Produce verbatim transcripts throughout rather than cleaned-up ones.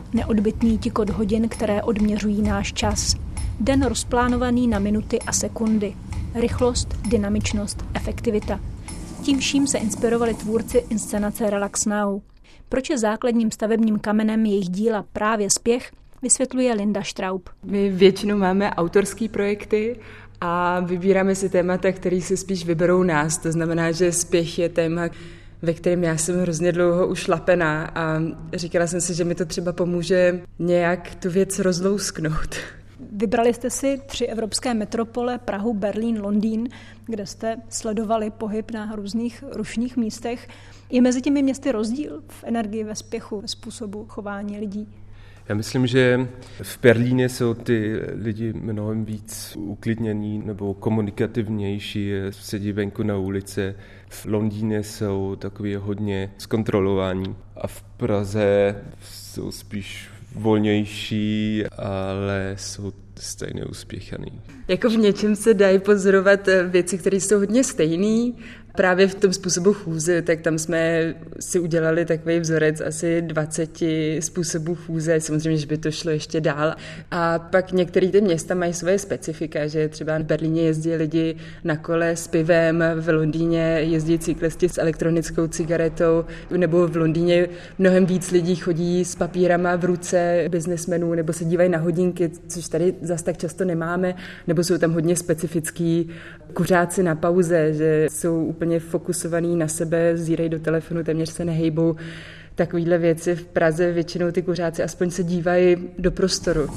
Neodbytný tikot hodin, které odměřují náš čas. Den rozplánovaný na minuty a sekundy. Rychlost, dynamičnost, efektivita. Tím vším se inspirovali tvůrci inscenace Relax Now. Proč je základním stavebním kamenem jejich díla právě spěch, vysvětluje Linda Straub. My většinou máme autorský projekty a vybíráme si témata, které si spíš vyberou nás. To znamená, že spěch je téma, ve kterém já jsem hrozně dlouho už lapená a říkala jsem si, že mi to třeba pomůže nějak tu věc rozlousknout. Vybrali jste si tři evropské metropole, Prahu, Berlín, Londýn, kde jste sledovali pohyb na různých rušných místech. Je mezi těmi městy rozdíl v energii, ve spěchu, ve způsobu chování lidí? Já myslím, že v Berlíně jsou ty lidi mnohem víc uklidnění nebo komunikativnější, sedí venku na ulici. V Londýně jsou takový hodně zkontrolování a v Praze jsou spíš volnější, ale jsou stejně uspěchaný. Jako v něčem se dají pozorovat věci, které jsou hodně stejné. Právě v tom způsobu chůze, tak tam jsme si udělali takový vzorec asi dvacet způsobů chůze, samozřejmě, že by to šlo ještě dál. A pak některé ty města mají svoje specifika, že třeba v Berlíně jezdí lidi na kole s pivem, v Londýně jezdí cyklisti s elektronickou cigaretou, nebo v Londýně mnohem víc lidí chodí s papírama v ruce biznesmenů, nebo se dívají na hodinky, což tady zas tak často nemáme, nebo jsou tam hodně specifický kuřáci na pauze, že jsou úplně fokusovaný na sebe, zírají do telefonu, téměř se nehejbou. Takovýhle věci v Praze většinou ty kuřáci aspoň se dívají do prostoru.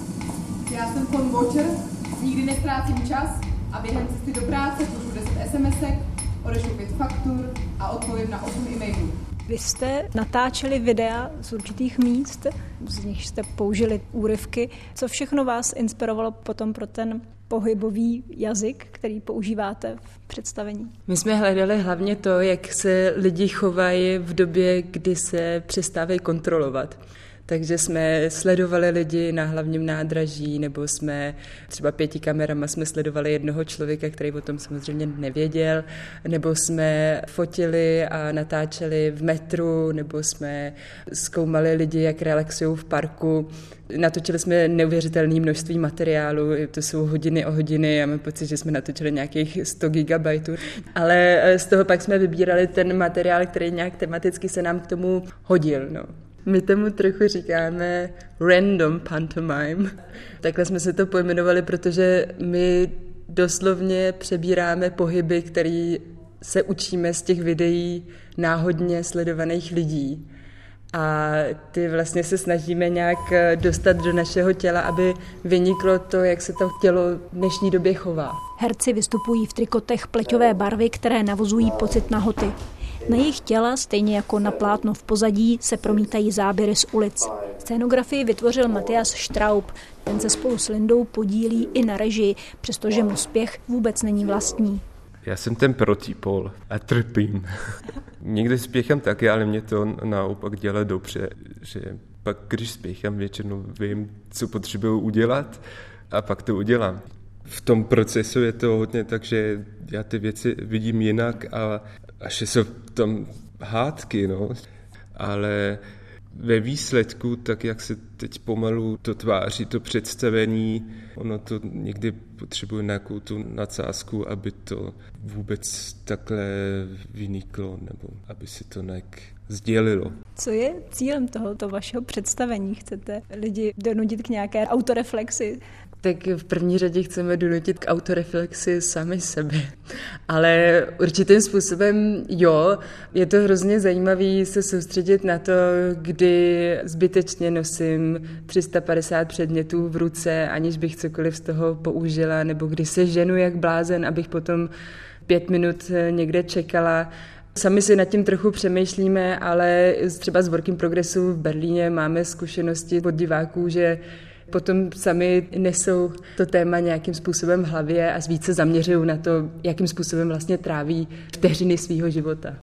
Já jsem Tom Watcher, nikdy nestrácím čas a během cesty do práce pošlu deset esemesek, odešlu pět faktur a odpovím na osm e-mailů. Vy jste natáčeli videa z určitých míst, z nich jste použili úryvky. Co všechno vás inspirovalo potom pro ten pohybový jazyk, který používáte v představení? My jsme hledali hlavně to, jak se lidi chovají v době, kdy se přestávají kontrolovat. Takže jsme sledovali lidi na hlavním nádraží, nebo jsme třeba pěti kamerama jsme sledovali jednoho člověka, který o tom samozřejmě nevěděl, nebo jsme fotili a natáčeli v metru, nebo jsme zkoumali lidi, jak relaxují v parku. Natočili jsme neuvěřitelné množství materiálu, to jsou hodiny o hodiny, já mám pocit, že jsme natočili nějakých sto gigabajtů, ale z toho pak jsme vybírali ten materiál, který nějak tematicky se nám k tomu hodil. No. My tomu trochu říkáme random pantomime. Takhle jsme se to pojmenovali, protože my doslovně přebíráme pohyby, které se učíme z těch videí náhodně sledovaných lidí. A ty vlastně se snažíme nějak dostat do našeho těla, aby vyniklo to, jak se to tělo v dnešní době chová. Herci vystupují v trikotech pleťové barvy, které navozují pocit nahoty. Na jejich těla, stejně jako na plátno v pozadí, se promítají záběry z ulic. Scénografii vytvořil Matthias Straub. Ten se spolu s Lindou podílí i na režii, přestože mu spěch vůbec není vlastní. Já jsem ten protipol a trpím. Někdy spěchám taky, ale mě to naopak dělá dobře, že pak když spěchám, většinou vím, co potřebuji udělat a pak to udělám. V tom procesu je to hodně tak, že já ty věci vidím jinak a až jsou tam hádky, no. Ale ve výsledku, tak jak se teď pomalu to tváří, to představení, ono to někdy potřebuje nějakou tu nadsázku, aby to vůbec takhle vyniklo, nebo aby se to nějak sdělilo. Co je cílem tohoto vašeho představení? Chcete lidi donutit k nějaké autoreflexi? Tak v první řadě chceme donutit k autoreflexi sami sebe. Ale určitým způsobem jo, je to hrozně zajímavé se soustředit na to, kdy zbytečně nosím tři sta padesát předmětů v ruce, aniž bych cokoliv z toho použila, nebo kdy se ženu jak blázen, abych potom pět minut někde čekala. Sami si nad tím trochu přemýšlíme, ale třeba z Work in Progressu v Berlíně máme zkušenosti od diváků, že potom sami nesou to téma nějakým způsobem v hlavě a více zaměřují na to, jakým způsobem vlastně tráví vteřiny svýho života.